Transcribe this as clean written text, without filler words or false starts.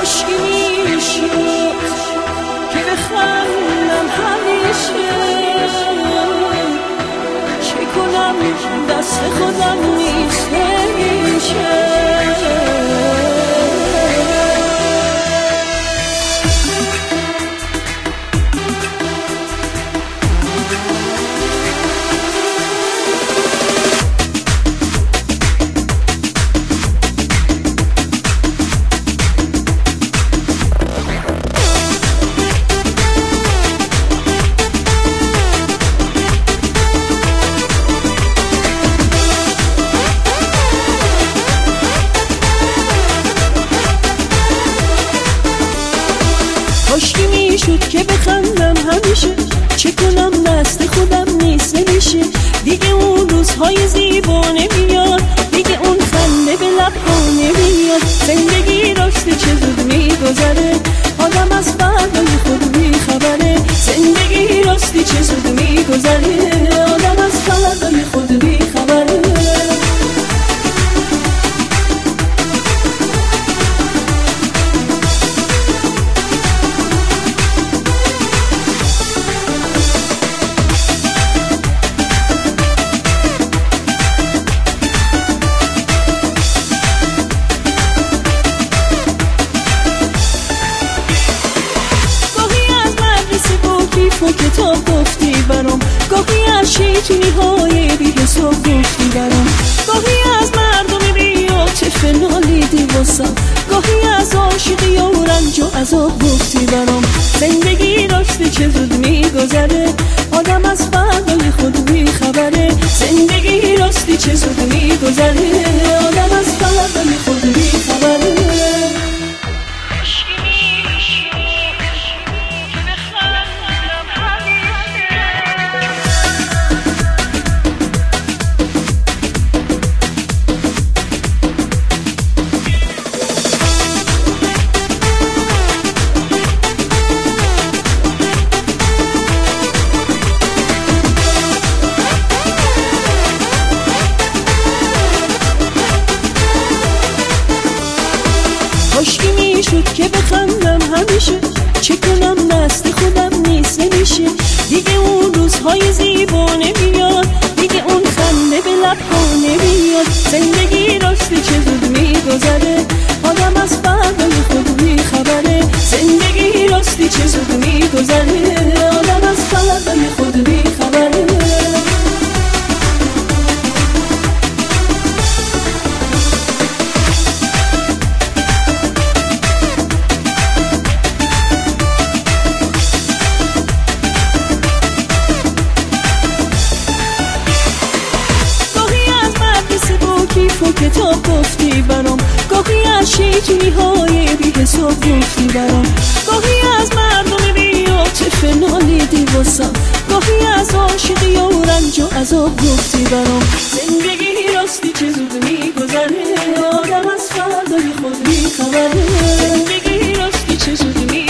دست خودم نیست نمیشه. کاشکی میشد که بخندم همیشه، چه کنم دست خودم نیست نمیشه. دیگه اون روزهای زیبا نمیاد، دیگه اون خنده به لب‌ها نمیاد. زندگی راسته چه زود میگذره، آدم از فردای خود بیخبره. زندگی راستی چه زود میگذره، آدم از فردای خود بیخبره. و کتاب گفتی برام، گاهی از شیطونی های بی حساب گفتی برام. گاهی از مردم بی عاطف نالیدی واسم، گاهی از عاشقی و رنج و عذاب گفتی برام. زندگی راسته چه زود میگذره، آدم از فردای خود بیخبره. زندگی راسته چه زود میگذره، آدم از فردای خود بیخبره. کاشکی میشد که بخندم همیشه، چه کنم دست خودم نیست نمیشه. دیگه اون روزهای زیبا نمیاد، دیگه اون خنده به لب‌ها نمیاد. زندگی راسته چه زود میگذره، آدم از فردای خود بیخبره. زندگی راستی چه زود میگذره، آدم از فردای خود بیخبره. و کتاب گفتی برام، گاهی از شیطونی های بی حساب گفتی برام. گاهی از مردم بی عاطف نالیدی واسم، گاهی از عاشقی و رنج و عذاب گفتی برام. زندگی راستی چه زود میگذره، آدم از فردای خود بیخبره. زندگی راستی چه زود میگذره.